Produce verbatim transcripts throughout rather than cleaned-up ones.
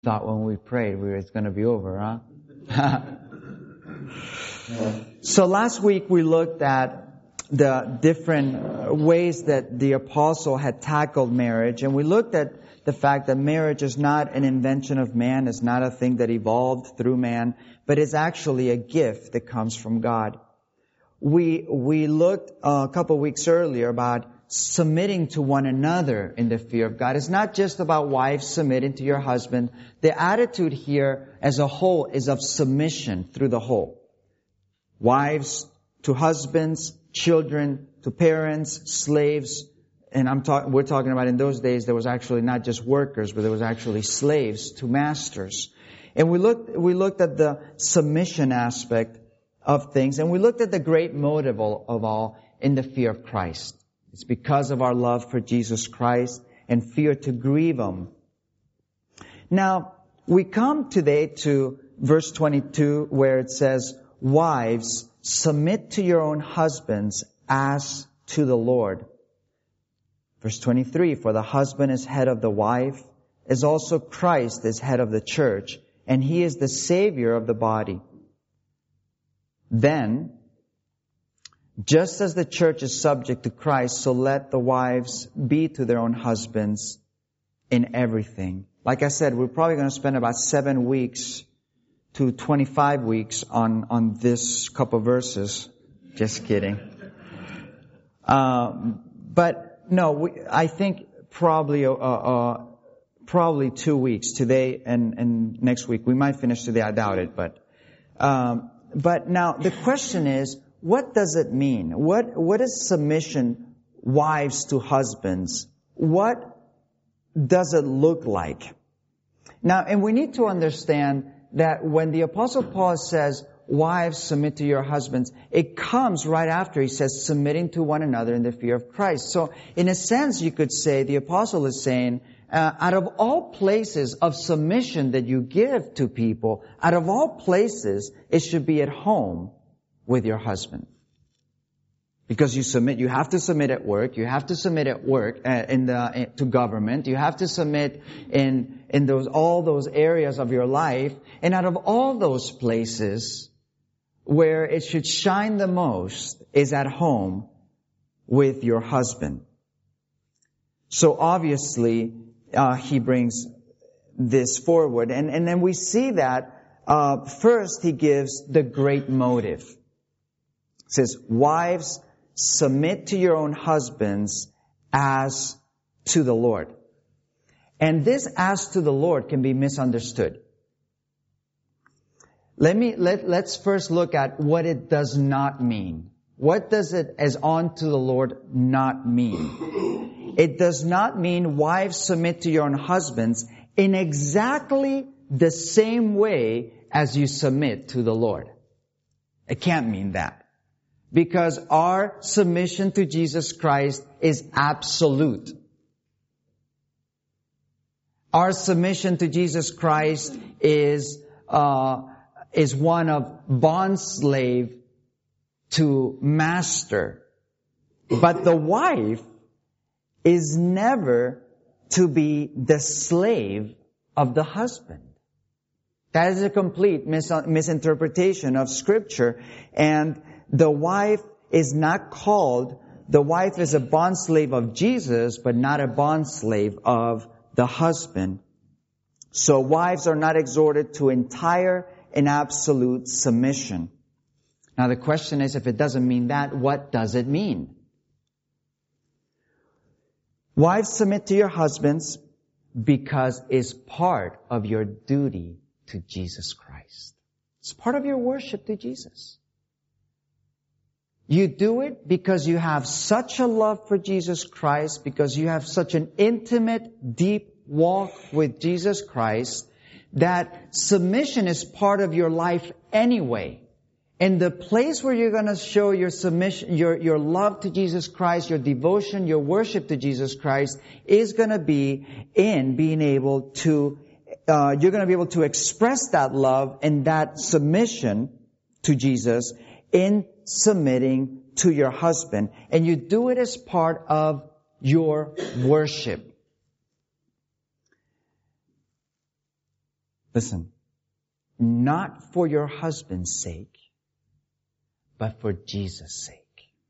Thought when we prayed we were, it's going to be over, huh? So last week we looked at the different ways that the apostle had tackled marriage, and we looked at the fact that marriage is not an invention of man, it's not a thing that evolved through man, but it's actually a gift that comes from God. We we looked a couple of weeks earlier about submitting to one another in the fear of God. It's not just about wives submitting to your husband. The attitude here as a whole is of submission through the whole. Wives to husbands, children to parents, slaves. And I'm talking, we're talking about in those days there was actually not just workers, but there was actually slaves to masters. And we looked, we looked at the submission aspect of things, and we looked at the great motive of all in the fear of Christ. It's because of our love for Jesus Christ and fear to grieve Him. Now, we come today to verse twenty-two where it says, "Wives, submit to your own husbands as to the Lord." Verse twenty-three, "For the husband is head of the wife, as also Christ is head of the church, and He is the Savior of the body. Then, just as the church is subject to Christ, so let the wives be to their own husbands in everything." Like I said, we're probably going to spend about seven weeks to twenty-five weeks on, on this couple of verses. Just kidding. Um, but no, we, I think probably uh, uh, probably two weeks, today and, and next week. We might finish today, I doubt it. But um, but now the question is, what does it mean? What, what is submission, wives to husbands? What does it look like? Now, and we need to understand that when the Apostle Paul says, "Wives, submit to your husbands," it comes right after he says, "submitting to one another in the fear of Christ." So, in a sense, you could say the Apostle is saying, uh, out of all places of submission that you give to people, out of all places, it should be at home with your husband. Because you submit, you have to submit at work, you have to submit at work, uh, in the, in, to government, you have to submit in, in those, all those areas of your life, and out of all those places, where it should shine the most is at home with your husband. So obviously, uh, he brings this forward, and, and then we see that, uh, first he gives the great motive. It says, "Wives, submit to your own husbands as to the Lord." And this "as to the Lord" can be misunderstood. Let me, let, let's first look at what it does not mean. What does it as "unto the Lord" not mean? It does not mean wives submit to your own husbands in exactly the same way as you submit to the Lord. It can't mean that. Because our submission to Jesus Christ is absolute. Our submission to Jesus Christ is uh, is one of bondslave to master. But the wife is never to be the slave of the husband. That is a complete mis- misinterpretation of Scripture. And the wife is not called, the wife is a bondslave of Jesus, but not a bondslave of the husband. So wives are not exhorted to entire and absolute submission. Now the question is, if it doesn't mean that, what does it mean? Wives, submit to your husbands because it's part of your duty to Jesus Christ. It's part of your worship to Jesus. You do it because you have such a love for Jesus Christ, because you have such an intimate, deep walk with Jesus Christ, that submission is part of your life anyway. And the place where you're going to show your submission, your, your love to Jesus Christ, your devotion, your worship to Jesus Christ, is going to be in being able to, uh, you're going to be able to express that love and that submission to Jesus in submitting to your husband. And you do it as part of your worship. Listen, not for your husband's sake, but for Jesus' sake.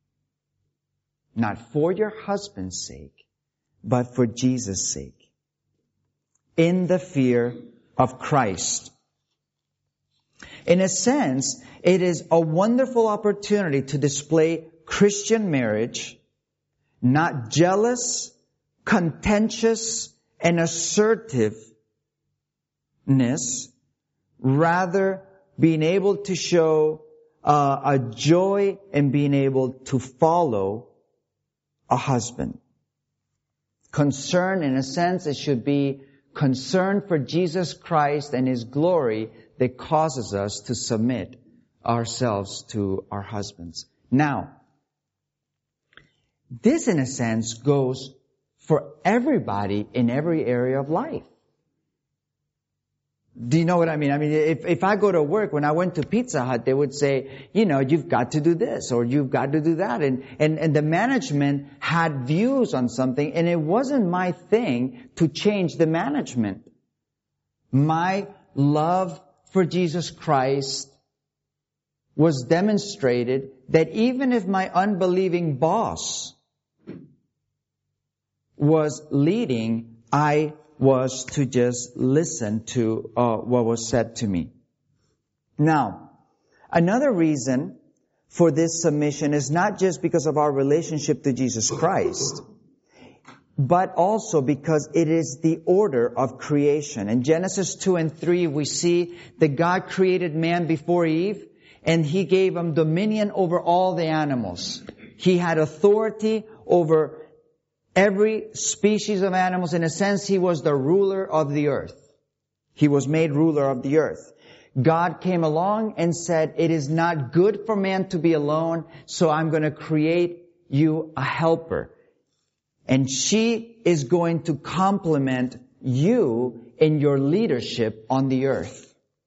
Not for your husband's sake, but for Jesus' sake. In the fear of Christ. In a sense, it is a wonderful opportunity to display Christian marriage, not jealous, contentious, and assertiveness, rather being able to show uh, a joy in being able to follow a husband. Concern, in a sense, it should be concern for Jesus Christ and His glory that causes us to submit ourselves to our husbands. Now, this, in a sense, goes for everybody in every area of life. Do you know what I mean? I mean, if, if I go to work, when I went to Pizza Hut, they would say, you know, you've got to do this or you've got to do that. And, and, and the management had views on something, and it wasn't my thing to change the management. My love for Jesus Christ was demonstrated that even if my unbelieving boss was leading, I was to just listen to uh, what was said to me. Now, another reason for this submission is not just because of our relationship to Jesus Christ, but also because it is the order of creation. In Genesis two and three, we see that God created man before Eve, and He gave him dominion over all the animals. He had authority over every species of animals. In a sense, He was the ruler of the earth. He was made ruler of the earth. God came along and said, it is not good for man to be alone, so I'm going to create you a helper. And she is going to complement you in your leadership on the earth.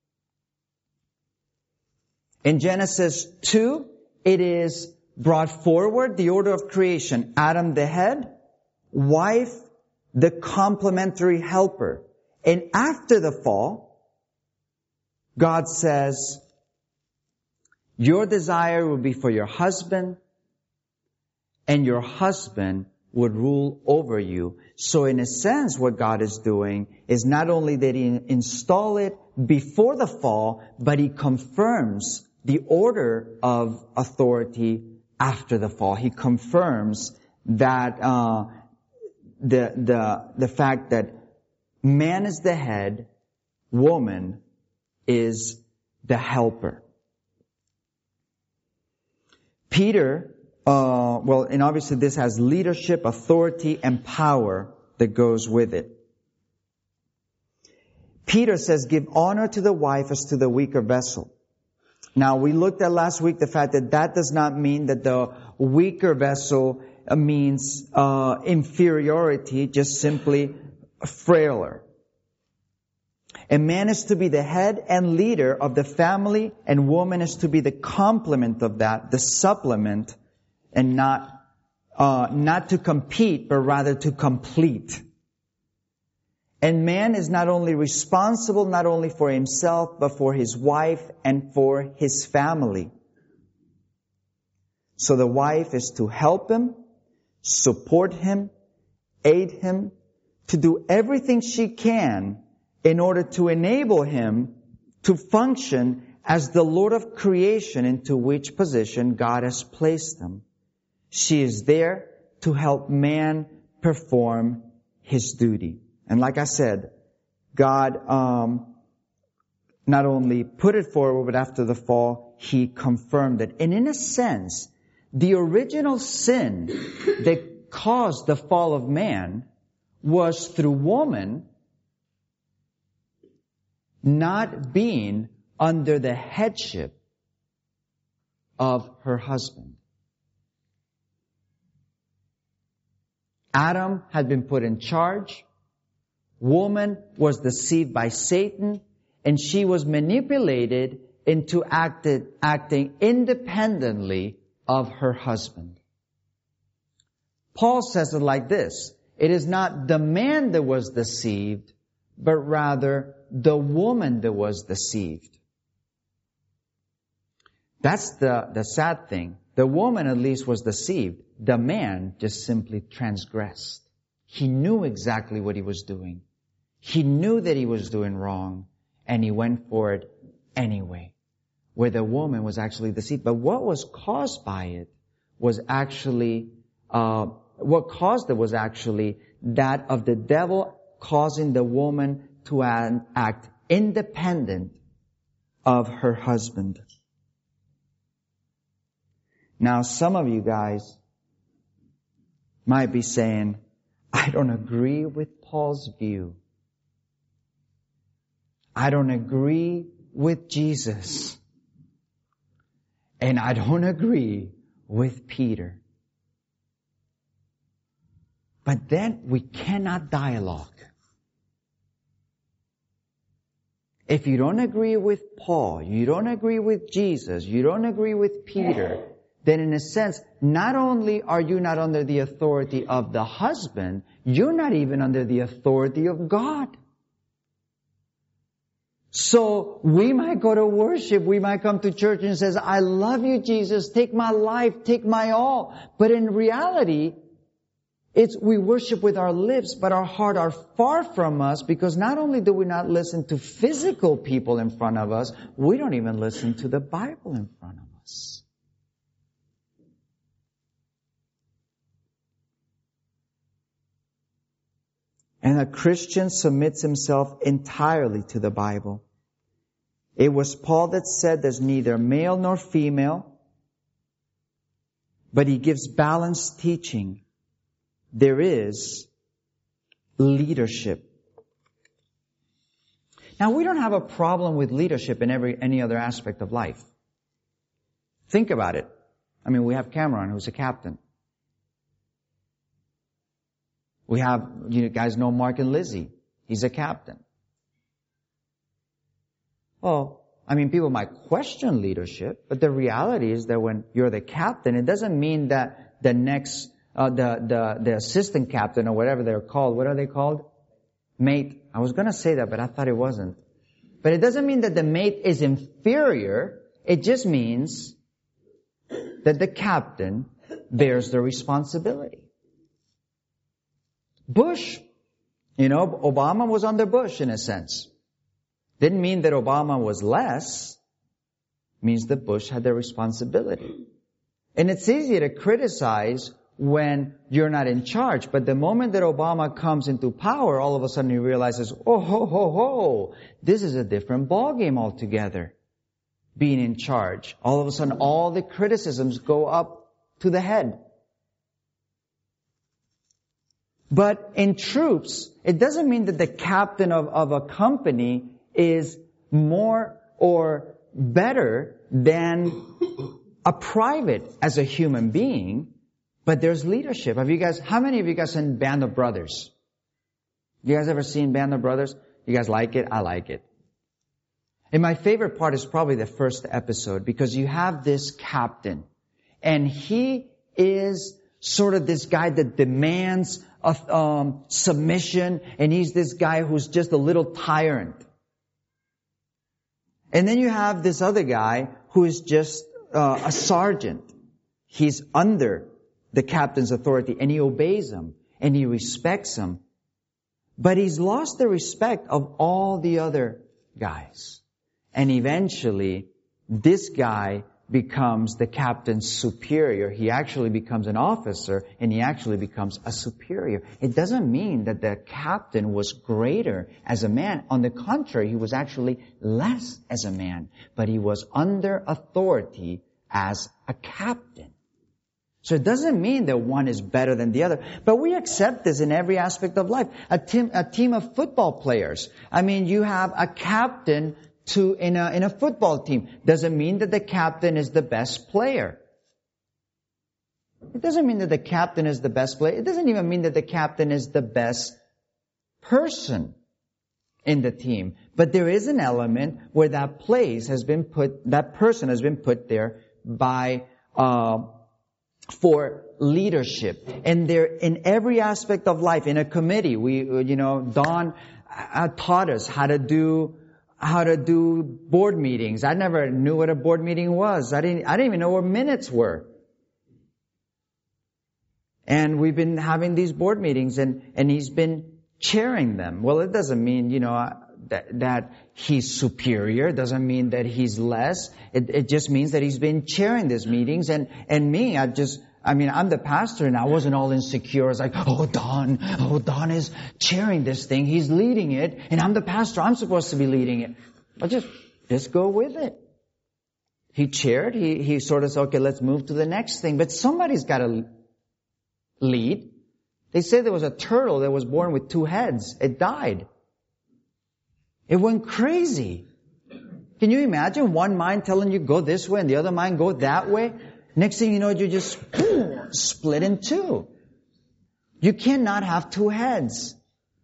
In Genesis two, it is brought forward, the order of creation. Adam the head, wife, the complementary helper. And after the fall, God says, your desire will be for your husband, and your husband would rule over you. So in a sense, what God is doing is not only that He install it before the fall, but He confirms the order of authority after the fall. He confirms that uh The, the, the fact that man is the head, woman is the helper. Peter, uh, well, and obviously this has leadership, authority, and power that goes with it. Peter says, give honor to the wife as to the weaker vessel. Now, we looked at last week the fact that that does not mean that the weaker vessel means uh, inferiority, just simply frailer. A man is to be the head and leader of the family, and woman is to be the complement of that, the supplement, and not uh, not to compete, but rather to complete. And man is not only responsible, not only for himself, but for his wife and for his family. So the wife is to help him, support him, aid him, to do everything she can in order to enable him to function as the Lord of creation into which position God has placed him. She is there to help man perform his duty. And like I said, God um, not only put it forward, but after the fall, He confirmed it. And in a sense, the original sin that caused the fall of man was through woman not being under the headship of her husband. Adam had been put in charge. Woman was deceived by Satan, and she was manipulated into acted, acting independently of her husband. Paul says it like this: it is not the man that was deceived, but rather the woman that was deceived. That's the, the sad thing. The woman at least was deceived. The man just simply transgressed. He knew exactly what he was doing. He knew that he was doing wrong, and he went for it anyway, where the woman was actually deceived. But what was caused by it was actually, uh, what caused it was actually that of the devil causing the woman to act independent of her husband. Now, some of you guys might be saying, I don't agree with Paul's view. I don't agree with Jesus. And I don't agree with Peter. But then we cannot dialogue. If you don't agree with Paul, you don't agree with Jesus, you don't agree with Peter, then in a sense, not only are you not under the authority of the husband, you're not even under the authority of God. So we might go to worship, we might come to church and says, I love you, Jesus, take my life, take my all. But in reality, it's we worship with our lips, but our heart are far from us, because not only do we not listen to physical people in front of us, we don't even listen to the Bible in front of us. And a Christian submits himself entirely to the Bible. It was Paul that said there's neither male nor female, but he gives balanced teaching. There is leadership. Now, we don't have a problem with leadership in every any other aspect of life. Think about it. I mean, we have Cameron, who's a captain. We have, you guys know Mark and Lizzie. He's a captain. Well, I mean, people might question leadership, but the reality is that when you're the captain, it doesn't mean that the next, uh, the, the, the assistant captain or whatever they're called, what are they called? Mate. I was gonna say that, but I thought it wasn't. But it doesn't mean that the mate is inferior. It just means that the captain bears the responsibility. Bush, you know, Obama was under Bush in a sense. Didn't mean that Obama was less. It means that Bush had the responsibility. And it's easy to criticize when you're not in charge. But the moment that Obama comes into power, all of a sudden he realizes, oh, ho, ho, ho, this is a different ballgame altogether. Being in charge. All of a sudden, all the criticisms go up to the head. But in troops, it doesn't mean that the captain of, of a company is more or better than a private as a human being, but there's leadership. Have you guys, how many of you guys seen Band of Brothers? You guys ever seen Band of Brothers? You guys like it? I like it. And my favorite part is probably the first episode, because you have this captain, and he is sort of this guy that demands of um, submission, and he's this guy who's just a little tyrant. And then you have this other guy who is just uh, a sergeant. He's under the captain's authority, and he obeys him, and he respects him. But he's lost the respect of all the other guys. And eventually, this guy becomes the captain's superior. He actually becomes an officer, and he actually becomes a superior. It doesn't mean that the captain was greater as a man. On the contrary, he was actually less as a man. But he was under authority as a captain. So it doesn't mean that one is better than the other. But we accept this in every aspect of life. A team, a team of football players. I mean, you have a captain to in a in a football team. Doesn't mean that the captain is the best player. It doesn't mean that the captain is the best player. It doesn't even mean that the captain is the best person in the team. But there is an element where that place has been put, that person has been put there by uh for leadership. And there, in every aspect of life, in a committee, we, you know, Don uh, taught us how to do how to do board meetings. I never knew what a board meeting was. I didn't I didn't even know what minutes were. And we've been having these board meetings, and and he's been chairing them. Well, it doesn't mean, you know, that that he's superior. It doesn't mean that he's less. It it just means that he's been chairing these meetings, and and me, I just I mean, I'm the pastor, and I wasn't all insecure. I was like, oh, Don, oh, Don is chairing this thing. He's leading it, and I'm the pastor. I'm supposed to be leading it. But just, just go with it. He chaired. He, he sort of said, okay, let's move to the next thing. But somebody's got to lead. They say there was a turtle that was born with two heads. It died. It went crazy. Can you imagine one mind telling you go this way and the other mind go that way? Next thing you know, you just split in two. You cannot have two heads.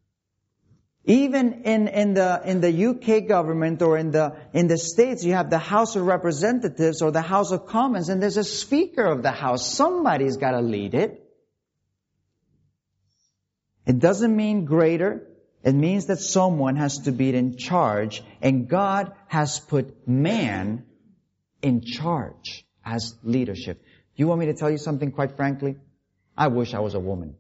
Even in, in the, in the U K government or in the, in the States, you have the House of Representatives or the House of Commons, and there's a Speaker of the House. Somebody's got to lead it. It doesn't mean greater. It means that someone has to be in charge, and God has put man in charge as leadership. You want me to tell you something, quite frankly? I wish I was a woman.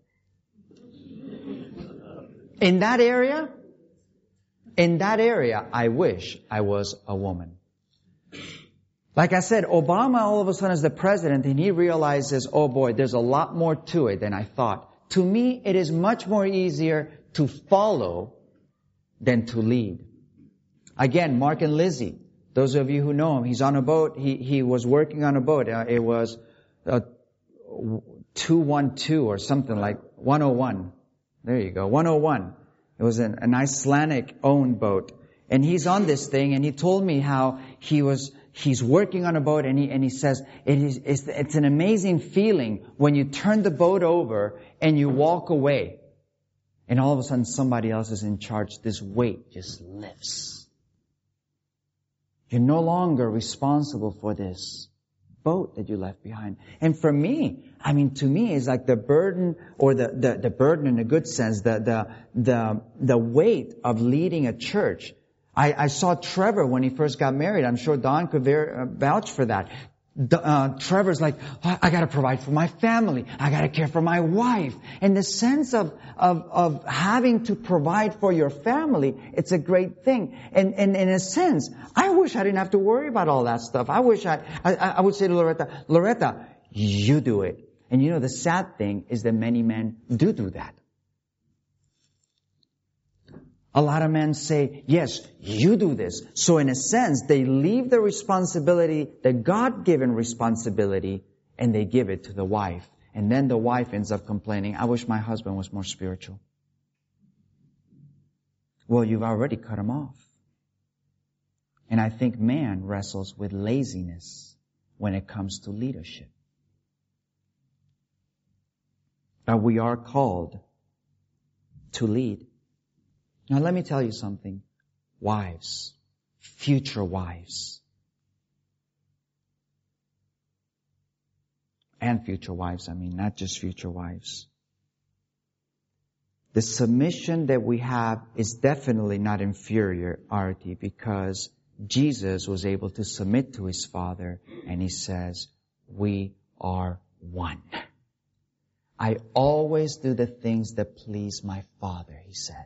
In that area, in that area, I wish I was a woman. Like I said, Obama all of a sudden is the president, and he realizes, oh boy, there's a lot more to it than I thought. To me, it is much more easier to follow than to lead. Again, Mark and Lizzie. Those of you who know him, he's on a boat. He he was working on a boat. Uh, it was uh, two one two or something like one oh one. There you go, one oh one. It was an, an Icelandic-owned boat, and he's on this thing. And he told me how he was he's working on a boat, and he and he says it is it's, it's an amazing feeling when you turn the boat over and you walk away, and all of a sudden somebody else is in charge. This weight just lifts. You're no longer responsible for this boat that you left behind. And for me, I mean, to me, it's like the burden, or the, the, the burden in a good sense, the, the, the, the weight of leading a church. I, I saw Trevor when he first got married. I'm sure Don could ver- uh, vouch for that. Uh, Trevor's like, oh, I gotta provide for my family. I gotta care for my wife. And the sense of, of, of having to provide for your family, it's a great thing. And, and in a sense, I wish I didn't have to worry about all that stuff. I wish I, I, I would say to Loretta, Loretta, you do it. And you know, the sad thing is that many men do do that. A lot of men say, yes, you do this. So in a sense, they leave the responsibility, the God-given responsibility, and they give it to the wife. And then the wife ends up complaining, I wish my husband was more spiritual. Well, you've already cut him off. And I think man wrestles with laziness when it comes to leadership. But we are called to lead. Now let me tell you something. Wives, future wives, and future wives, I mean, not just future wives. The submission that we have is definitely not inferiority, because Jesus was able to submit to His Father, and He says, we are one. I always do the things that please my Father, He said.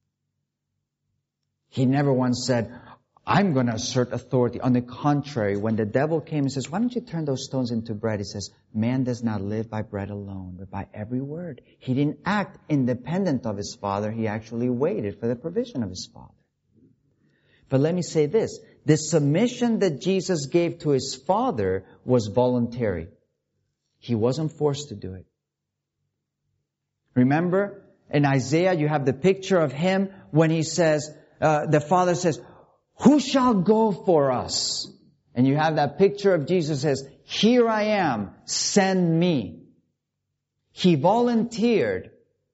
He never once said, I'm going to assert authority. On the contrary, when the devil came and says, why don't you turn those stones into bread? He says, man does not live by bread alone, but by every word. He didn't act independent of His Father. He actually waited for the provision of His Father. But let me say this. The submission that Jesus gave to His Father was voluntary. He wasn't forced to do it. Remember, in Isaiah, you have the picture of Him when He says, Uh, the Father says, who shall go for us? And you have that picture of Jesus says, here I am, send me. He volunteered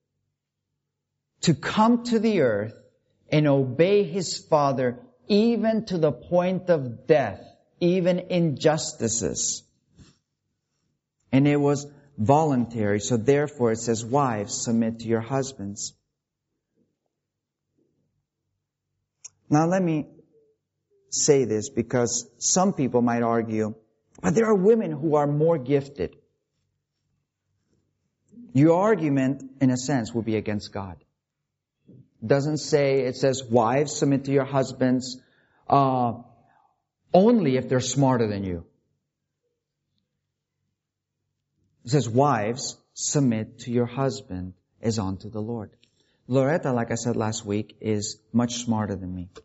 to come to the earth and obey His Father even to the point of death, even injustices. And it was voluntary. So therefore it says, wives, submit to your husbands. Now let me say this, because some people might argue, but there are women who are more gifted. Your argument, in a sense, will be against God. It doesn't say, it says, wives, submit to your husbands, uh, only if they're smarter than you. It says, wives, submit to your husband as unto the Lord. Loretta, like I said last week, is much smarter than me.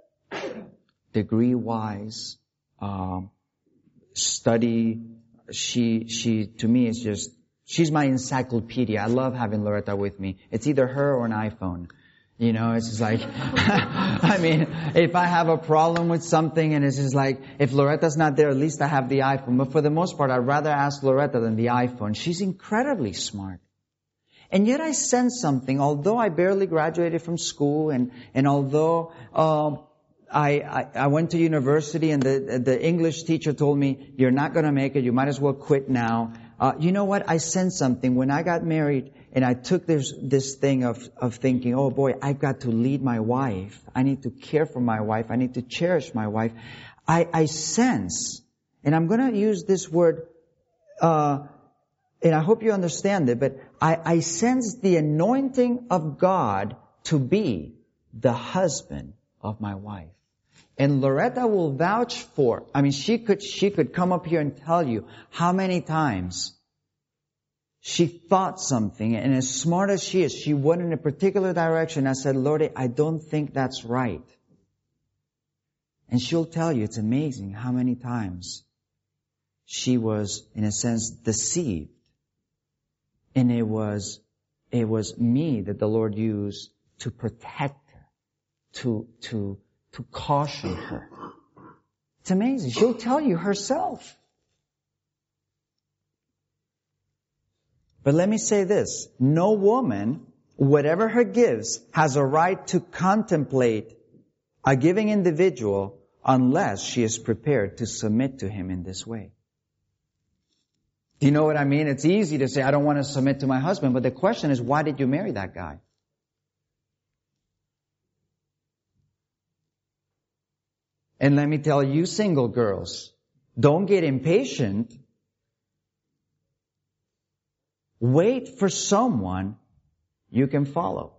Degree-wise, um, study, she, she, to me, is just, she's my encyclopedia. I love having Loretta with me. It's either her or an iPhone. You know, it's just like, I mean, if I have a problem with something and it's just like, if Loretta's not there, at least I have the iPhone. But for the most part, I'd rather ask Loretta than the iPhone. She's incredibly smart. And yet I sense something, although I barely graduated from school and, and although, um, I, I, I went to university and the, the English teacher told me, you're not going to make it, you might as well quit now. Uh, you know what? I sense something. When I got married and I took this, this thing of, of thinking, oh boy, I've got to lead my wife. I need to care for my wife. I need to cherish my wife. I, I sense, and I'm going to use this word, uh, and I hope you understand it, but I, I sense the anointing of God to be the husband of my wife. And Loretta will vouch for, I mean, she could, she could come up here and tell you how many times she thought something, and as smart as she is, she went in a particular direction. I said, Lord, I don't think that's right. And she'll tell you, it's amazing how many times she was, in a sense, deceived. And it was, it was me that the Lord used to protect her, to, to, to caution her. It's amazing. She'll tell you herself. But let me say this. No woman, whatever her gifts, has a right to contemplate a giving individual unless she is prepared to submit to him in this way. Do you know what I mean? It's easy to say, I don't want to submit to my husband, but the question is, why did you marry that guy? And let me tell you, single girls, don't get impatient. Wait for someone you can follow.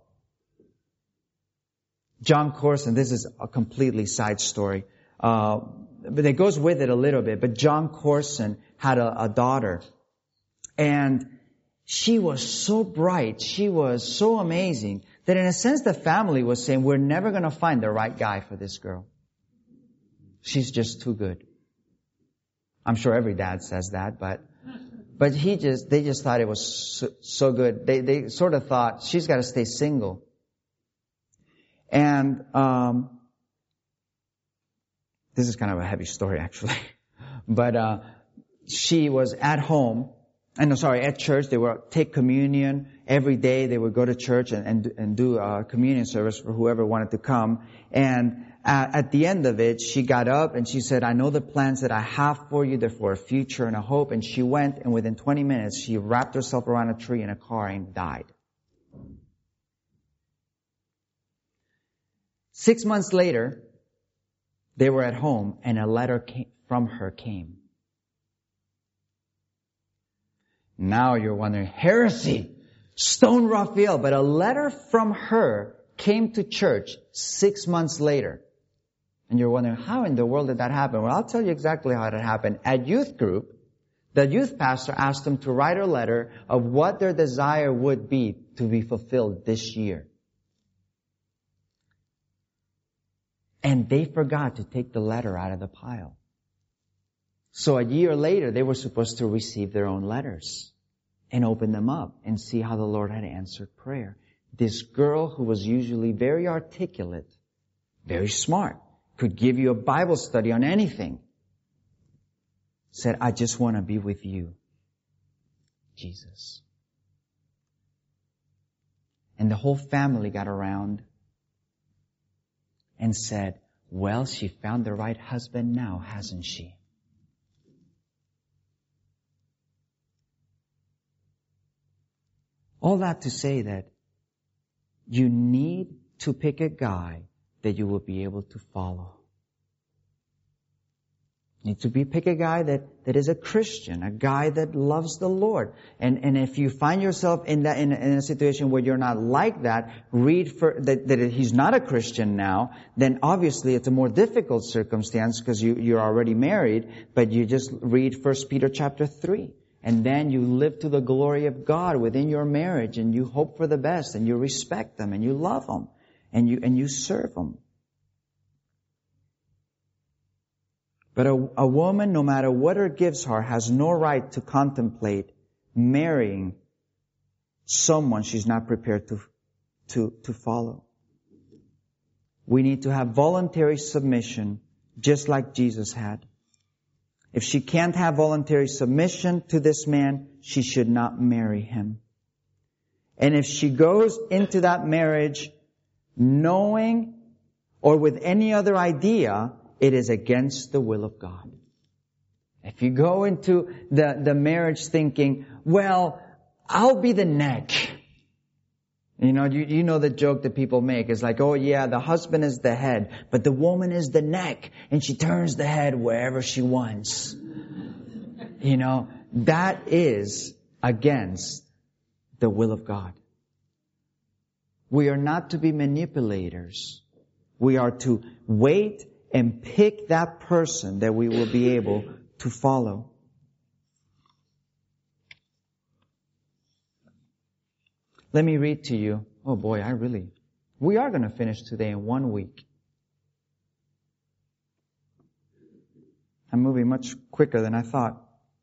John Corson, this is a completely side story, uh, but it goes with it a little bit. But John Corson had a, a daughter, and she was so bright, she was so amazing, that in a sense the family was saying, we're never going to find the right guy for this girl. She's just too good. I'm sure every dad says that, but but he just they just thought it was so, so good. They they sort of thought she's got to stay single. And um this is kind of a heavy story, actually. But uh she was at home, and no, sorry, at church. They would take communion every day. They would go to church and and, and do a communion service for whoever wanted to come. And Uh, at the end of it, she got up and she said, I know the plans that I have for you. They're for a future and a hope. And she went, and within twenty minutes, she wrapped herself around a tree in a car and died. Six months later, they were at home, and a letter came, from her came. Now you're wondering, heresy, stone Raphael. But a letter from her came to church six months later. And you're wondering, how in the world did that happen? Well, I'll tell you exactly how it happened. At youth group, the youth pastor asked them to write a letter of what their desire would be to be fulfilled this year. And they forgot to take the letter out of the pile. So a year later, they were supposed to receive their own letters and open them up and see how the Lord had answered prayer. This girl, who was usually very articulate, very smart, could give you a Bible study on anything, said, I just want to be with you, Jesus. And the whole family got around and said, well, she found the right husband now, hasn't she? All that to say that you need to pick a guy that you will be able to follow. You need to be pick a guy that, that is a Christian, a guy that loves the Lord. And and if you find yourself in that in, in a situation where you're not like that, read for that, that he's not a Christian now, then obviously it's a more difficult circumstance because you, you're already married, but you just read First Peter chapter three. And then you live to the glory of God within your marriage, and you hope for the best, and you respect them, and you love them, and you and you serve them. But a, a woman, no matter what her gifts are, has no right to contemplate marrying someone she's not prepared to, to, to follow. We need to have voluntary submission, just like Jesus had. If she can't have voluntary submission to this man, she should not marry him. And if she goes into that marriage knowing or with any other idea, it is against the will of God. If you go into the, the marriage thinking, well, I'll be the neck. You know, you, you know the joke that people make. It's like, oh yeah, the husband is the head, but the woman is the neck, and she turns the head wherever she wants. You know, that is against the will of God. We are not to be manipulators. We are to wait and pick that person that we will be able to follow. Let me read to you. Oh boy, I really... We are going to finish today in one week. I'm moving much quicker than I thought.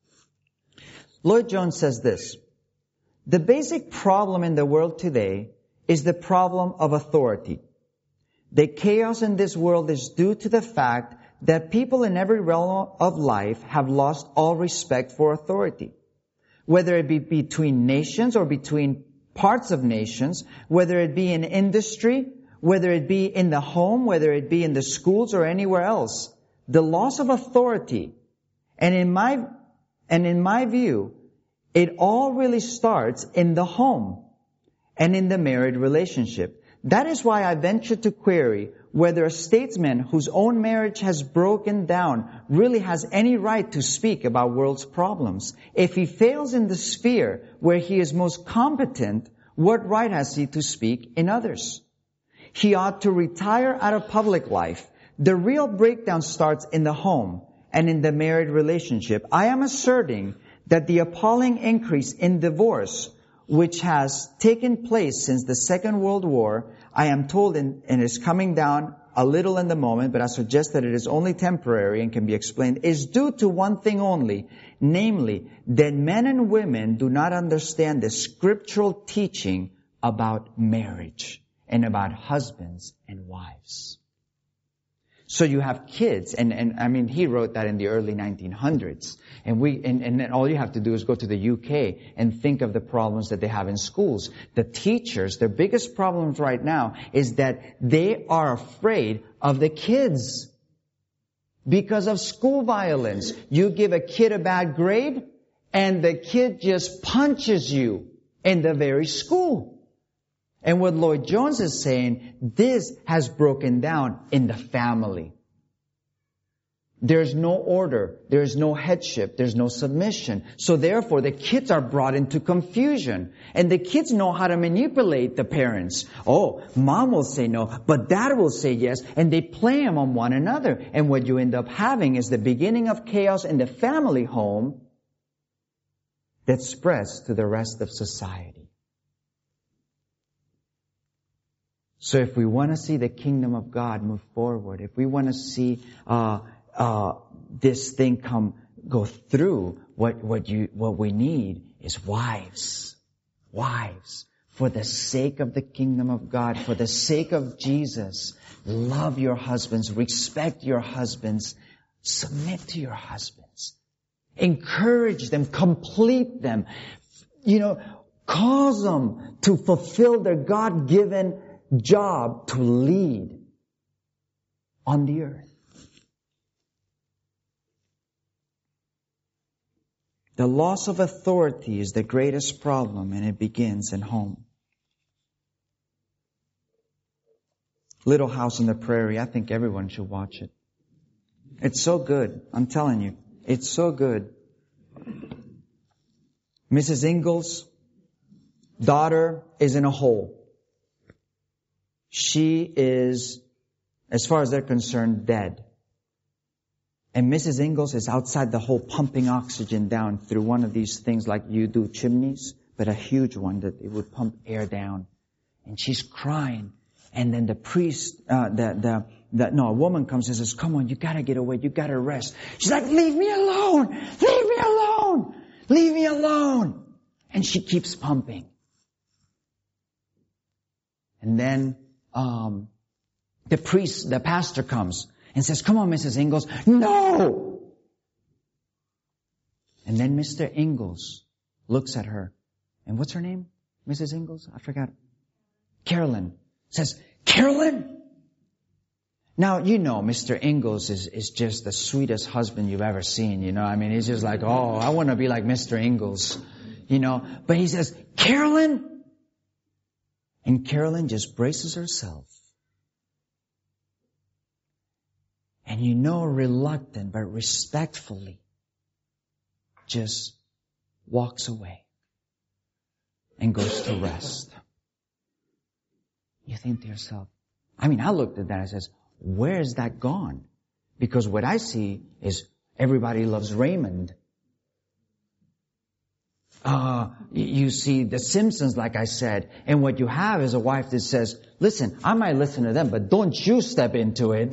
Lloyd Jones says this: the basic problem in the world today is the problem of authority. The chaos in this world is due to the fact that people in every realm of life have lost all respect for authority. Whether it be between nations or between parts of nations, whether it be in industry, whether it be in the home, whether it be in the schools or anywhere else, the loss of authority, and in my, and in my view, it all really starts in the home and in the married relationship. That is why I venture to query whether a statesman whose own marriage has broken down really has any right to speak about world's problems. If he fails in the sphere where he is most competent, what right has he to speak in others? He ought to retire out of public life. The real breakdown starts in the home and in the married relationship. I am asserting that the appalling increase in divorce which has taken place since the Second World War, I am told, in, and is coming down a little in the moment, but I suggest that it is only temporary and can be explained, is due to one thing only, namely, that men and women do not understand the scriptural teaching about marriage and about husbands and wives. So you have kids, and, and I mean, he wrote that in the early nineteen hundreds. And we, and, and then all you have to do is go to the U K and think of the problems that they have in schools. The teachers, their biggest problems right now is that they are afraid of the kids because of school violence. You give a kid a bad grade, and the kid just punches you in the very school. And what Lloyd Jones is saying, this has broken down in the family. There's no order. There's no headship. There's no submission. So therefore, the kids are brought into confusion. And the kids know how to manipulate the parents. Oh, mom will say no, but dad will say yes. And they play them on one another. And what you end up having is the beginning of chaos in the family home that spreads to the rest of society. So if we want to see the kingdom of God move forward, if we want to see uh, uh, this thing come go through, what what you what we need is wives, wives. For the sake of the kingdom of God, for the sake of Jesus, love your husbands, respect your husbands, submit to your husbands, encourage them, complete them, you know, cause them to fulfill their God-given job to lead on the earth. The loss of authority is the greatest problem, and it begins in home. Little House on the Prairie. I think everyone should watch it. It's so good. I'm telling you. It's so good. Missus Ingalls' daughter is in a hole. She is, as far as they're concerned, dead. And Missus Ingalls is outside the hole pumping oxygen down through one of these things like you do chimneys, but a huge one that it would pump air down. And she's crying. And then the priest, uh, the, the, the, no, a woman comes and says, come on, you gotta get away, you gotta rest. She's like, leave me alone! Leave me alone! Leave me alone! And she keeps pumping. And then, um, the priest, the pastor comes and says, come on, Missus Ingalls. No! And then Mister Ingalls looks at her. And what's her name? Missus Ingalls? I forgot. Carolyn. Says, Carolyn? Now, you know, Mister Ingalls is, is just the sweetest husband you've ever seen, you know. I mean, he's just like, oh, I want to be like Mister Ingalls, you know. But he says, Carolyn? And Carolyn just braces herself. And you know, reluctant but respectfully, just walks away and goes to rest. You think to yourself, I mean, I looked at that and says, where is that gone? Because what I see is Everybody Loves Raymond. Uh, you see The Simpsons, like I said, and what you have is a wife that says, listen, I might listen to them, but don't you step into it.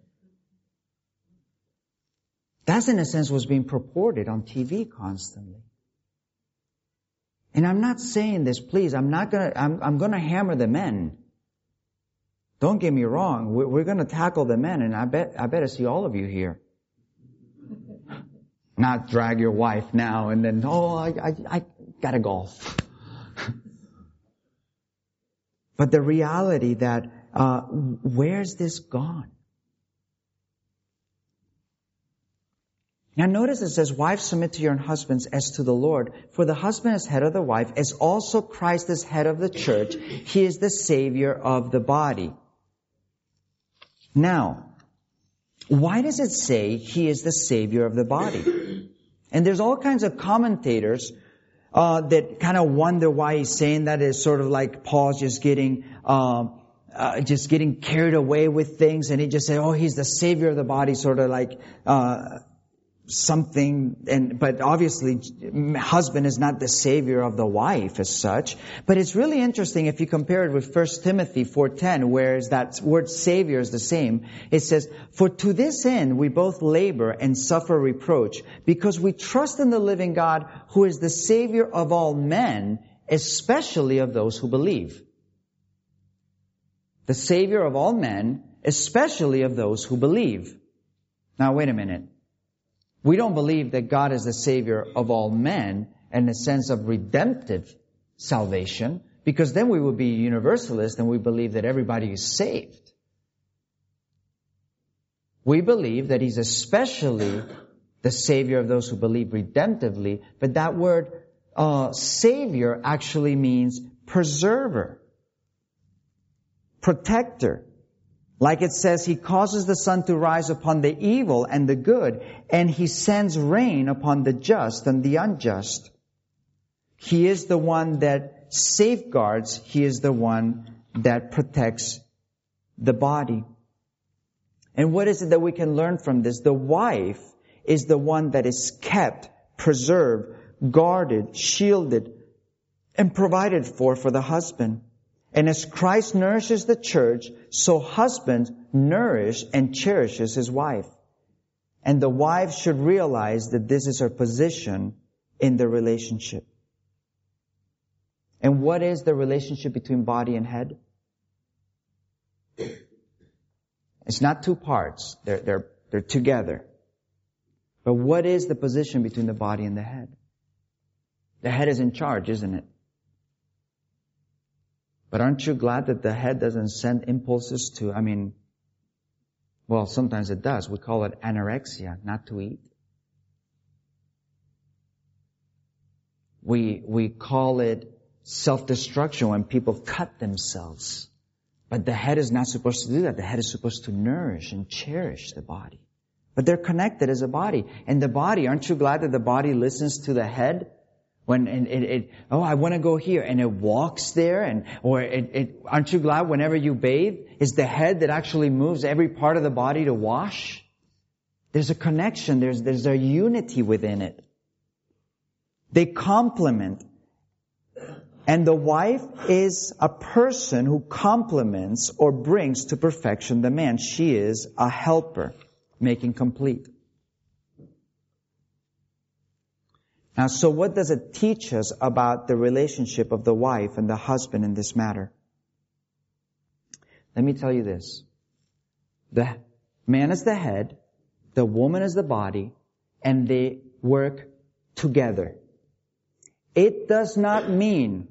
That's in a sense what's being purported on T V constantly. And I'm not saying this, please, I'm not gonna, I'm, I'm gonna hammer the men. Don't get me wrong, we're, we're gonna tackle the men, and I bet, I better see all of you here. Not drag your wife now and then, oh, I, I, I gotta golf. But the reality that, uh, where's this gone? Now notice it says, wives, submit to your own husbands as to the Lord. For the husband is head of the wife, as also Christ is head of the church. He is the Savior of the body. Now, why does it say He is the Savior of the body? And there's all kinds of commentators uh, that kind of wonder why he's saying that. It's sort of like Paul's just getting um, uh, just getting carried away with things, and he just said, "Oh, He's the Savior of the body," sort of like uh, something. And but obviously, husband is not the Savior of the wife as such. But it's really interesting if you compare it with First Timothy four ten, where that word Savior is the same. It says, "For to this end we both labor and suffer reproach, because we trust in the living God, who is the Savior of all men, especially of those who believe." The Savior of all men, especially of those who believe. Now wait a minute. We don't believe that God is the Savior of all men in the sense of redemptive salvation, because then we would be universalist and we believe that everybody is saved. We believe that He's especially the Savior of those who believe redemptively, but that word uh, Savior actually means preserver, protector. Like it says, He causes the sun to rise upon the evil and the good, and He sends rain upon the just and the unjust. He is the one that safeguards. He is the one that protects the body. And what is it that we can learn from this? The wife is the one that is kept, preserved, guarded, shielded, and provided for for the husband. And as Christ nourishes the church, so husbands nourish and cherishes his wife. And the wife should realize that this is her position in the relationship. And what is the relationship between body and head? It's not two parts. They're, they're, they're together. But what is the position between the body and the head? The head is in charge, isn't it? But aren't you glad that the head doesn't send impulses to, I mean, well, sometimes it does. We call it anorexia, not to eat. We, we call it self-destruction when people cut themselves But the head is not supposed to do that. The head is supposed to nourish and cherish the body. But they're connected as a body. And the body, aren't you glad that the body listens to the head? When it, it, it oh, I want to go here, and it walks there, and or it, it, aren't you glad whenever you bathe, it's the head that actually moves every part of the body to wash? There's a connection. There's there's a unity within it. They complement. And the wife is a person who complements or brings to perfection the man. She is a helper, making complete. Now, so what does it teach us about the relationship of the wife and the husband in this matter? Let me tell you this. The man is the head, the woman is the body, and they work together. It does not mean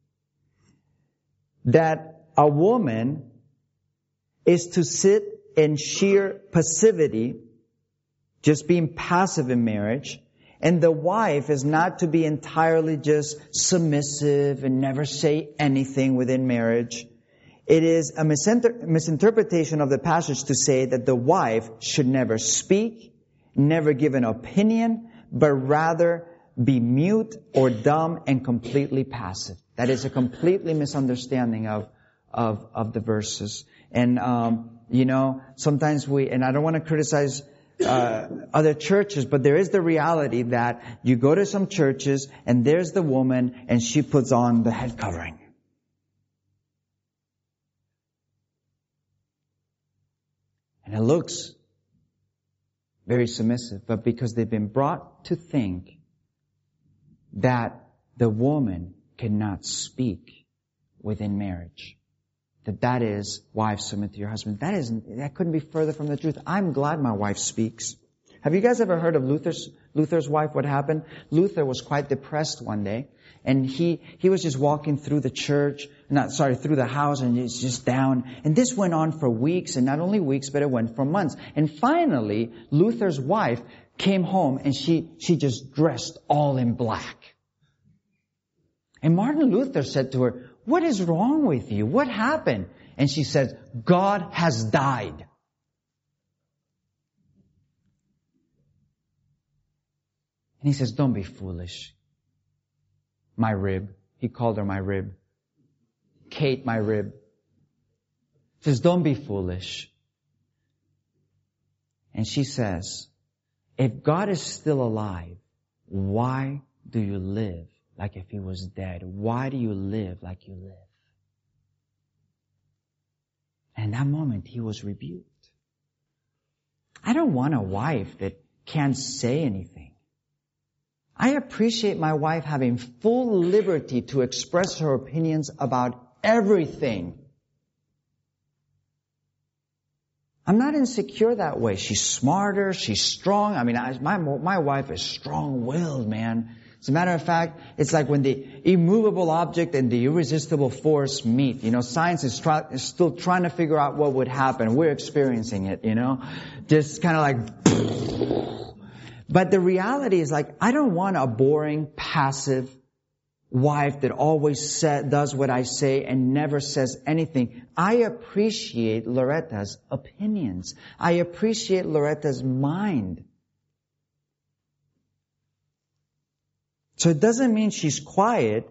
that a woman is to sit in sheer passivity, just being passive in marriage, and the wife is not to be entirely just submissive and never say anything within marriage. It is a misinter- misinterpretation of the passage to say that the wife should never speak, never give an opinion, but rather be mute or dumb and completely passive. That is a completely misunderstanding of of of the verses. And um, you know, sometimes we, and I don't want to criticize uh other churches, but there is the reality that you go to some churches and there's the woman and she puts on the head covering. And it looks very submissive, but because they've been brought to think that the woman cannot speak within marriage, that that is, wives, submit to your husband. That is, that couldn't be further from the truth. I'm glad my wife speaks. Have you guys ever heard of Luther's Luther's wife? What happened? Luther was quite depressed one day, and he he was just walking through the church, not sorry, through the house, and he's just down. And this went on for weeks, and not only weeks, but it went for months. And finally, Luther's wife came home, and she she just dressed all in black. And Martin Luther said to her, "What is wrong with you? What happened?" And she said, "God has died." And he says, "Don't be foolish. My rib." He called her my rib. Kate, my rib. He says, "Don't be foolish." And she says, "If God is still alive, why do you live like if He was dead? Why do you live like you live?" And in that moment, he was rebuked. I don't want a wife that can't say anything. I appreciate my wife having full liberty to express her opinions about everything. I'm not insecure that way. She's smarter, she's strong. I mean, I, my my wife is strong-willed, man. As a matter of fact, it's like when the immovable object and the irresistible force meet. You know, science is, try, is still trying to figure out what would happen. We're experiencing it, you know. Just kind of like... But the reality is, like, I don't want a boring, passive wife that always say, does what I say and never says anything. I appreciate Loretta's opinions. I appreciate Loretta's mind. So it doesn't mean she's quiet,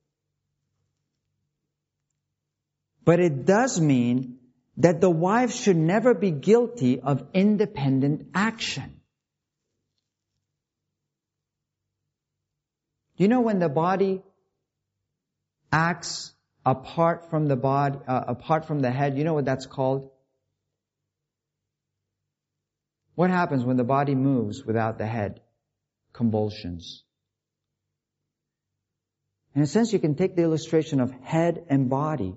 but it does mean that the wife should never be guilty of independent action. You know, when the body acts apart from the body, uh, apart from the head, you know what that's called? What happens when the body moves without the head? Convulsions. In a sense, you can take the illustration of head and body.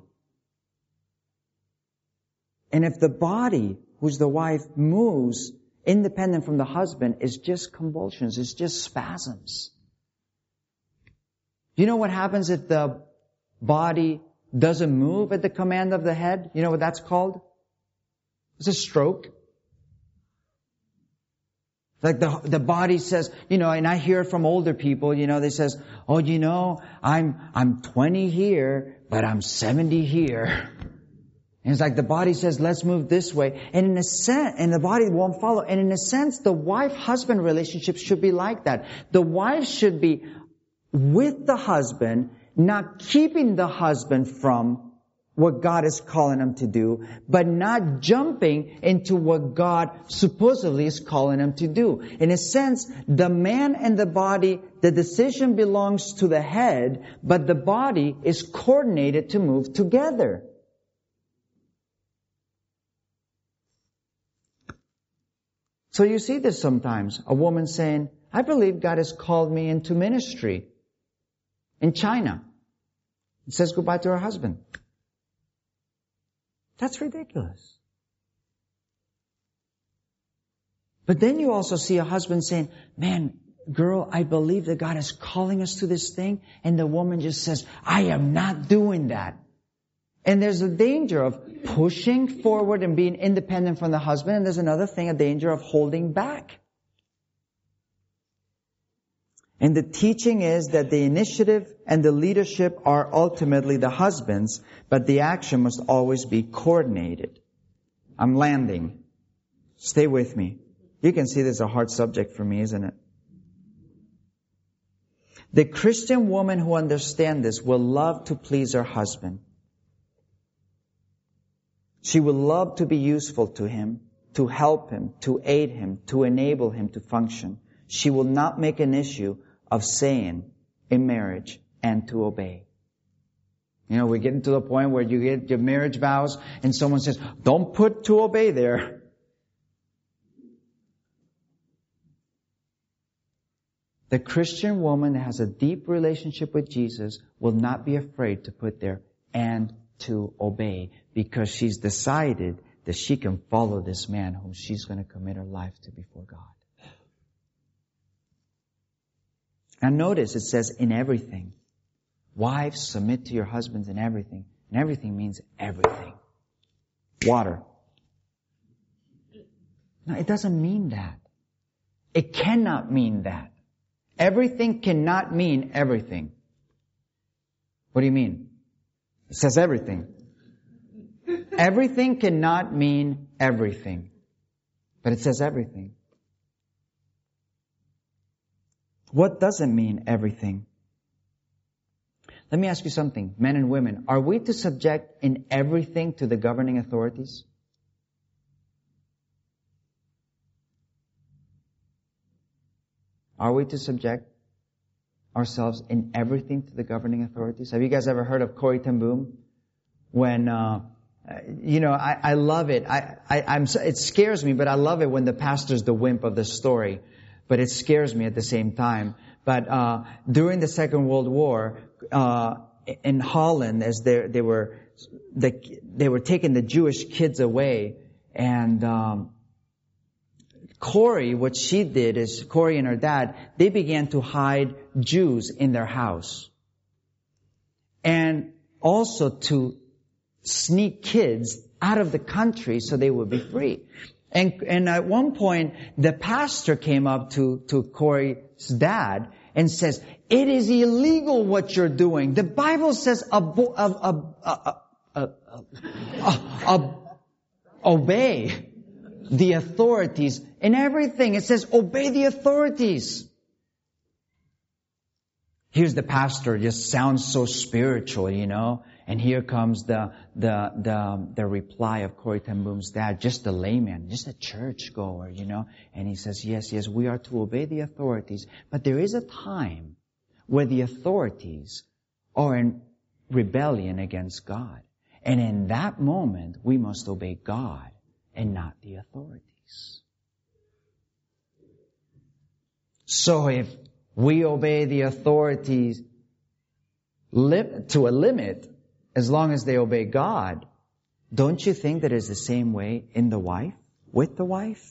And if the body, who's the wife, moves independent from the husband, it's just convulsions, it's just spasms. You know what happens if the body doesn't move at the command of the head? You know what that's called? It's a stroke. Like the the body says, you know, and I hear from older people, you know, they says, "Oh, you know, I'm I'm twenty here, but I'm seventy here." And it's like the body says, let's move this way. And in a sense, and the body won't follow. And in a sense, the wife-husband relationship should be like that. The wife should be with the husband, not keeping the husband from what God is calling him to do, but not jumping into what God supposedly is calling him to do. In a sense, the man and the body, the decision belongs to the head, but the body is coordinated to move together. So you see this sometimes, a woman saying, I believe God has called me into ministry in China. It says goodbye to her husband. That's ridiculous. But then you also see a husband saying, man, girl, I believe that God is calling us to this thing. And the woman just says, I am not doing that. And there's a danger of pushing forward and being independent from the husband. And there's another thing, a danger of holding back. And the teaching is that the initiative and the leadership are ultimately the husband's, but the action must always be coordinated. I'm landing. Stay with me. You can see this is a hard subject for me, isn't it? The Christian woman who understands this will love to please her husband. She will love to be useful to him, to help him, to aid him, to enable him to function. She will not make an issue of saying in marriage and to obey. You know, we're getting to the point where you get your marriage vows and someone says, don't put to obey there. The Christian woman that has a deep relationship with Jesus will not be afraid to put there and to obey, because she's decided that she can follow this man whom she's going to commit her life to before God. Now notice it says in everything. Wives, submit to your husbands in everything. And everything means everything. Water. No, it doesn't mean that. It cannot mean that. Everything cannot mean everything. What do you mean? It says everything. Everything cannot mean everything. But it says everything. What doesn't mean everything? Let me ask you something, men and women. Are we to subject in everything to the governing authorities? Are we to subject ourselves in everything to the governing authorities? Have you guys ever heard of Corrie ten Boom? When, uh, you know, I, I love it. I, I, I'm, it scares me, but I love it when the pastor's the wimp of the story. But it scares me at the same time. But uh during the Second World War, uh in Holland, as they they were the, they were taking the Jewish kids away, and um Corrie, what she did is, Corrie and her dad, they began to hide Jews in their house. And also to sneak kids out of the country so they would be free. And, and at one point, the pastor came up to, to Corrie's dad and says, it is illegal what you're doing. The Bible says, abo- uh, uh, uh, uh, uh, obey the authorities in everything. It says, obey the authorities. Here's the pastor, just sounds so spiritual, you know. And here comes the the the the reply of Corrie ten Boom's dad, just a layman, just a churchgoer, you know. And he says, yes, yes, we are to obey the authorities. But there is a time where the authorities are in rebellion against God. And in that moment, we must obey God and not the authorities. So if we obey the authorities to a limit, as long as they obey God, don't you think that is the same way in the wife, with the wife?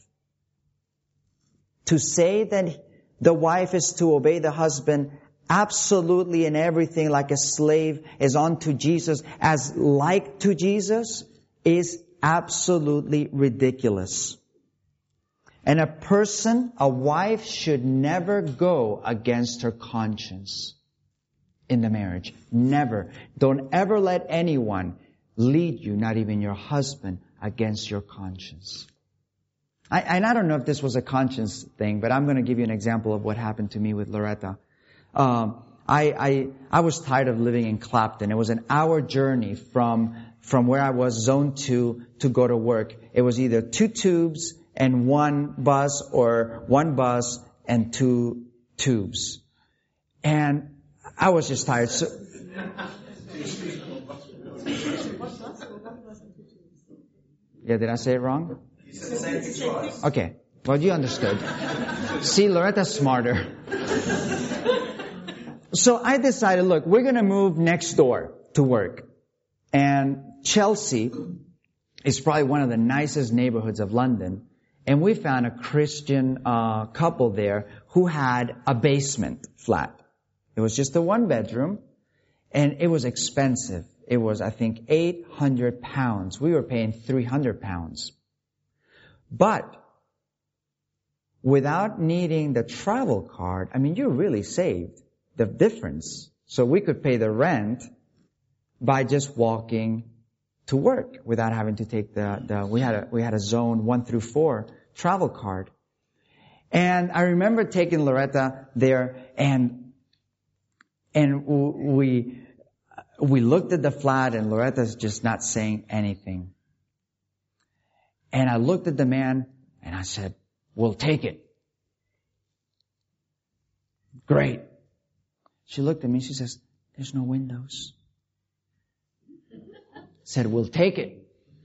To say that the wife is to obey the husband absolutely in everything, like a slave is unto Jesus, as like to Jesus, is absolutely ridiculous. And a person, a wife, should never go against her conscience in the marriage. Never. Don't ever let anyone lead you, not even your husband, against your conscience. I, and I don't know if this was a conscience thing, but I'm going to give you an example of what happened to me with Loretta. Um, I, I, I was tired of living in Clapton. It was an hour journey from, from where I was, zone two, to go to work. It was either two tubes and one bus, or one bus and two tubes. And I was just tired. So, yeah, did I say it wrong? Okay. Well, you understood. See, Loretta's smarter. So I decided, look, we're going to move next door to work. And Chelsea is probably one of the nicest neighborhoods of London. And we found a Christian uh, couple there who had a basement flat. It was just a one bedroom. And it was expensive. It was, I think, eight hundred pounds. We were paying three hundred pounds. But without needing the travel card, I mean, you really saved the difference. So we could pay the rent by just walking to work without having to take the, the we had a, we had a zone one through four travel card. And I remember taking Loretta there, and, and we, we looked at the flat, and Loretta's just not saying anything. And I looked at the man and I said, we'll take it. Great. She looked at me, she says, there's no windows. Said, we'll take it.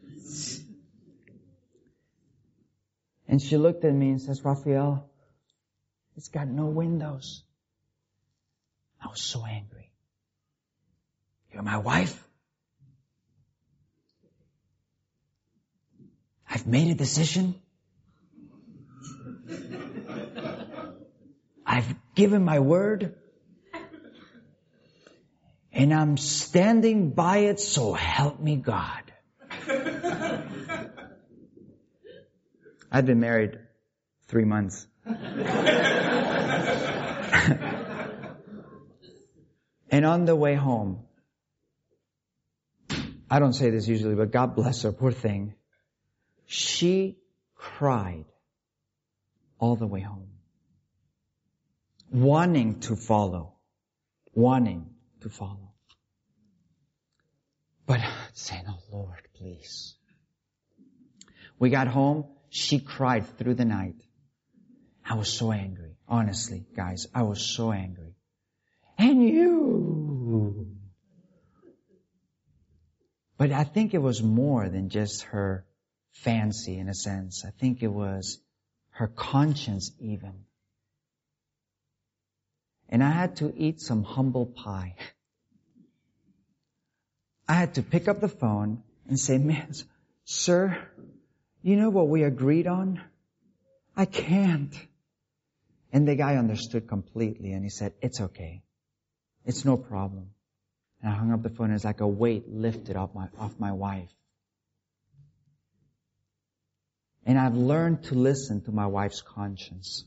And she looked at me and says, Rafael, it's got no windows. I was so angry. You're my wife. I've made a decision. I've given my word. And I'm standing by it, so help me God. I'd been married three months. And on the way home, I don't say this usually, but God bless her, poor thing. She cried all the way home, wanting to follow, wanting to follow. But saying, oh Lord, please. We got home, she cried through the night. I was so angry. Honestly, guys, I was so angry. And you. But I think it was more than just her fancy, in a sense. I think it was her conscience even. And I had to eat some humble pie. I had to pick up the phone and say, man, sir, you know what we agreed on? I can't. And the guy understood completely, and he said, it's okay. It's no problem. And I hung up the phone, and it's like a weight lifted off my, off my wife. And I've learned to listen to my wife's conscience.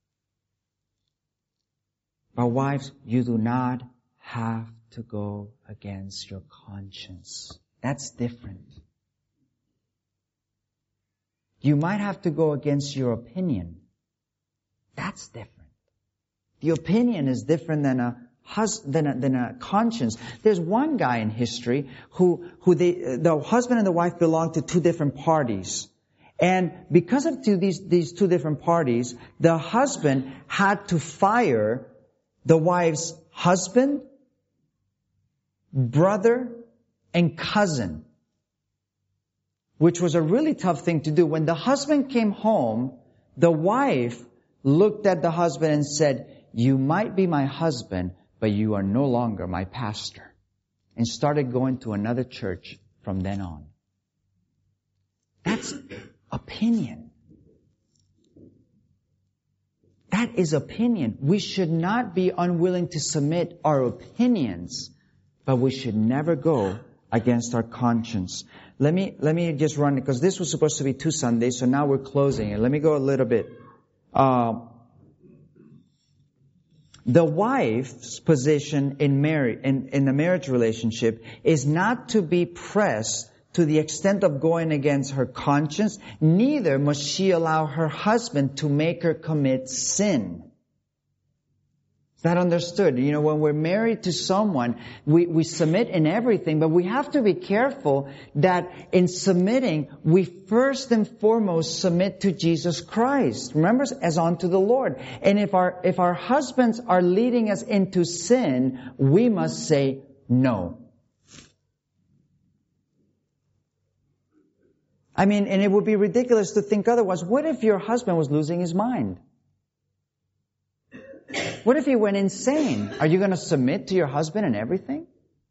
But wives, you do not have to go against your conscience. That's different. You might have to go against your opinion. That's different. The opinion is different than a hus- than a, than a conscience. There's one guy in history who who they, the husband and the wife belonged to two different parties. And because of two, these, these two different parties, the husband had to fire the wife's husband, brother, and cousin, which was a really tough thing to do. When the husband came home, the wife looked at the husband and said, you might be my husband, but you are no longer my pastor. And started going to another church from then on. That's opinion. That is opinion. We should not be unwilling to submit our opinions, but we should never go against our conscience. Let me, let me just run, because this was supposed to be two Sundays, so now we're closing it. Let me go a little bit. Uh, The wife's position in marriage, in, in the marriage relationship is not to be pressed to the extent of going against her conscience. Neither must she allow her husband to make her commit sin. Is that understood? You know, when we're married to someone, we, we submit in everything, but we have to be careful that in submitting, we first and foremost submit to Jesus Christ. Remember, as unto the Lord. And if our, if our husbands are leading us into sin, we must say no. I mean, and it would be ridiculous to think otherwise. What if your husband was losing his mind? What if he went insane? Are you going to submit to your husband in everything?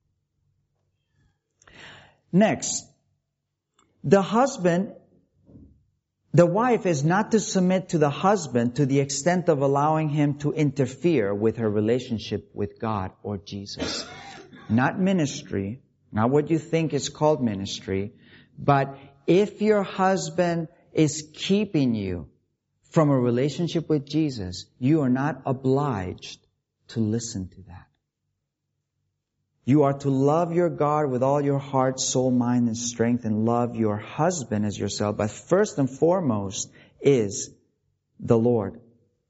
Next, the husband, the wife is not to submit to the husband to the extent of allowing him to interfere with her relationship with God or Jesus. Not ministry, not what you think is called ministry, but if your husband is keeping you from a relationship with Jesus, you are not obliged to listen to that. You are to love your God with all your heart, soul, mind, and strength, and love your husband as yourself. But first and foremost is the Lord.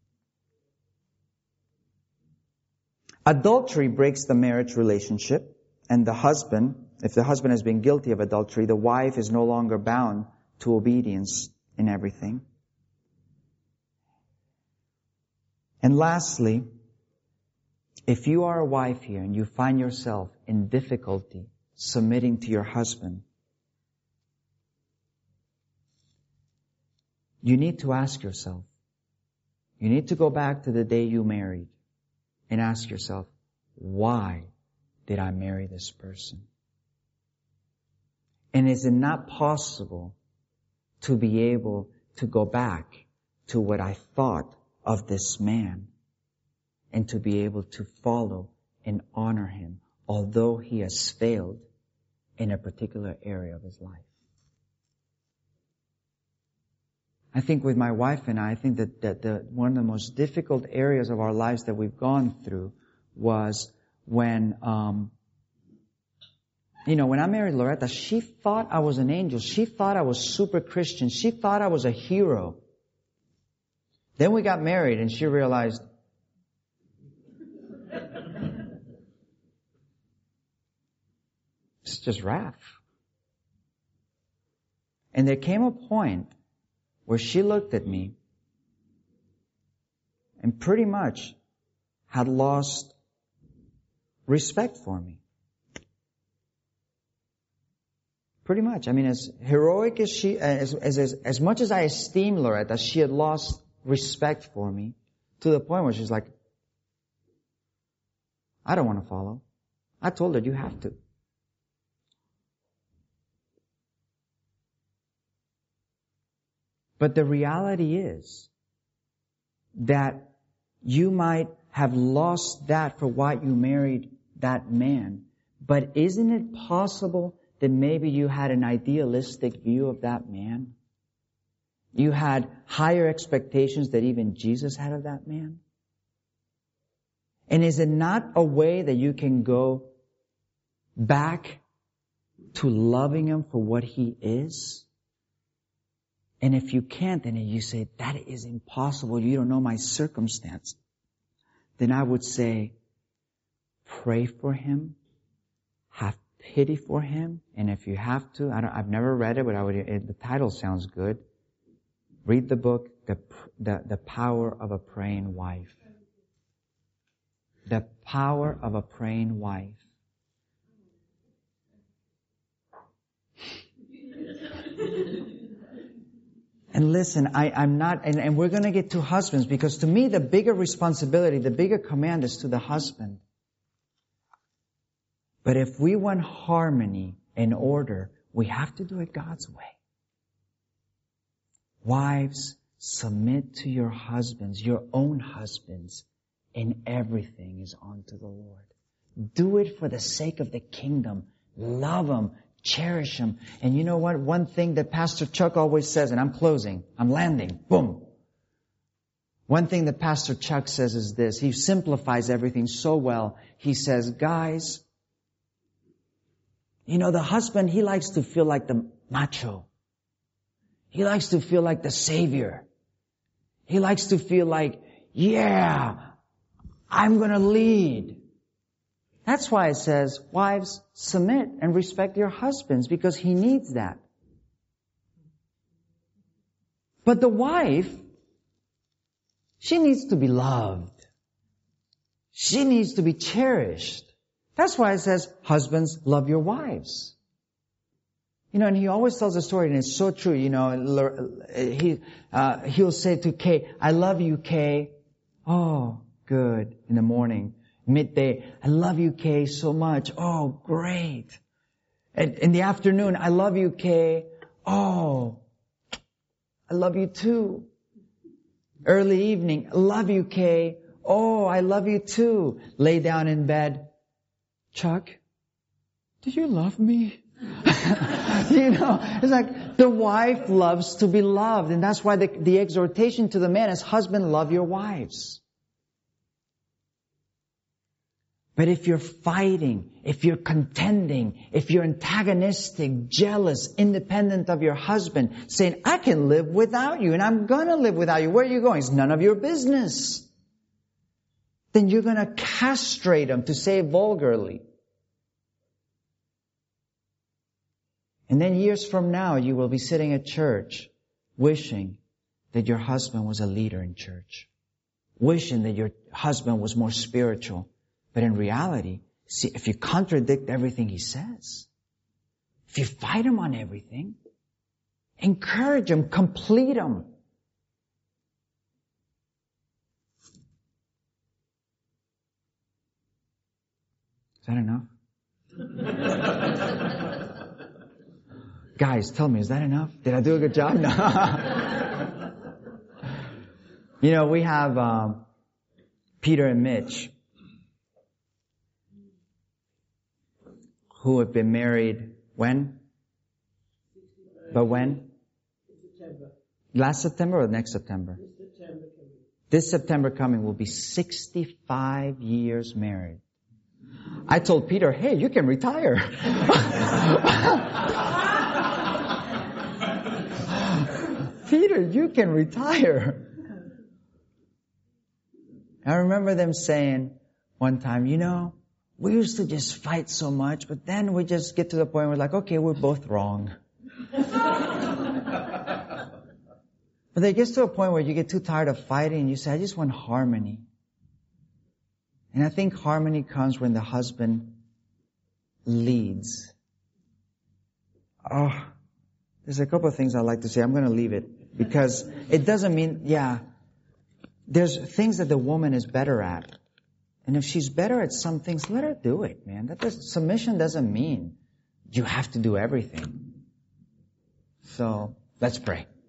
Adultery breaks the marriage relationship, and the husband, if the husband has been guilty of adultery, the wife is no longer bound to obedience in everything. And lastly, if you are a wife here and you find yourself in difficulty submitting to your husband, you need to ask yourself, you need to go back to the day you married and ask yourself, why did I marry this person? And is it not possible to be able to go back to what I thought of this man and to be able to follow and honor him, although he has failed in a particular area of his life? I think with my wife and I, I think that, that the, one of the most difficult areas of our lives that we've gone through was when, um, you know, when I married Loretta, she thought I was an angel. She thought I was super Christian. She thought I was a hero. Then we got married and she realized, it's just wrath. And there came a point where she looked at me and pretty much had lost respect for me. Pretty much. I mean, as heroic as she, as, as, as, as much as I esteem Loretta, she had lost respect for me to the point where she's like, I don't want to follow. I told her, you have to. But the reality is that you might have lost that for why you married that man. But isn't it possible that maybe you had an idealistic view of that man? You had higher expectations that even Jesus had of that man? And is it not a way that you can go back to loving him for what he is? And if you can't, then you say, that is impossible. You don't know my circumstance. Then I would say, pray for him. Have pity for him. And if you have to, I don't, I've never read it, but I would, it, the title sounds good. Read the book, the, the, the Power of a Praying Wife. The Power of a Praying Wife. And listen, I, I'm not, and, and we're going to get to husbands, because to me the bigger responsibility, the bigger command is to the husband. But if we want harmony and order, we have to do it God's way. Wives, submit to your husbands, your own husbands, and everything is unto the Lord. Do it for the sake of the kingdom. Love them. Cherish them. And you know what? One thing that Pastor Chuck always says, and I'm closing, I'm landing, boom. One thing that Pastor Chuck says is this. He simplifies everything so well. He says, guys, you know, the husband, he likes to feel like the macho. He likes to feel like the savior. He likes to feel like, yeah, I'm going to lead. That's why it says, wives, submit and respect your husbands, because he needs that. But the wife, she needs to be loved. She needs to be cherished. That's why it says, husbands, love your wives. You know, and he always tells a story, and it's so true. You know, he, uh, he'll say to Kay, I love you, Kay. Oh, good. In the morning. Midday, I love you, Kay, so much. Oh, great. And in the afternoon, I love you, Kay. Oh, I love you too. Early evening, I love you, Kay. Oh, I love you too. Lay down in bed. Chuck, do you love me? You know, it's like the wife loves to be loved. And that's why the, the exhortation to the man is, husband, love your wives. But if you're fighting, if you're contending, if you're antagonistic, jealous, independent of your husband, saying, I can live without you and I'm gonna live without you. Where are you going? It's none of your business. Then you're gonna castrate him, to say vulgarly. And then years from now, you will be sitting at church wishing that your husband was a leader in church. Wishing that your husband was more spiritual. But in reality, see, if you contradict everything he says, if you fight him on everything, encourage him, complete him. Is that enough? Guys, tell me, is that enough? Did I do a good job? No. You know, we have um, Peter and Mitch, who have been married when? But when? September. Last September or next September? This September coming. This September coming will be sixty-five years married. I told Peter, hey, you can retire. Peter, you can retire. I remember them saying one time, you know, we used to just fight so much, but then we just get to the point where we're like, okay, we're both wrong. But it gets to a point where you get too tired of fighting and you say, I just want harmony. And I think harmony comes when the husband leads. Oh, there's a couple of things I'd like to say. I'm going to leave it because it doesn't mean, yeah, there's things that the woman is better at. And if she's better at some things, let her do it, man. That does, submission doesn't mean you have to do everything. So, let's pray.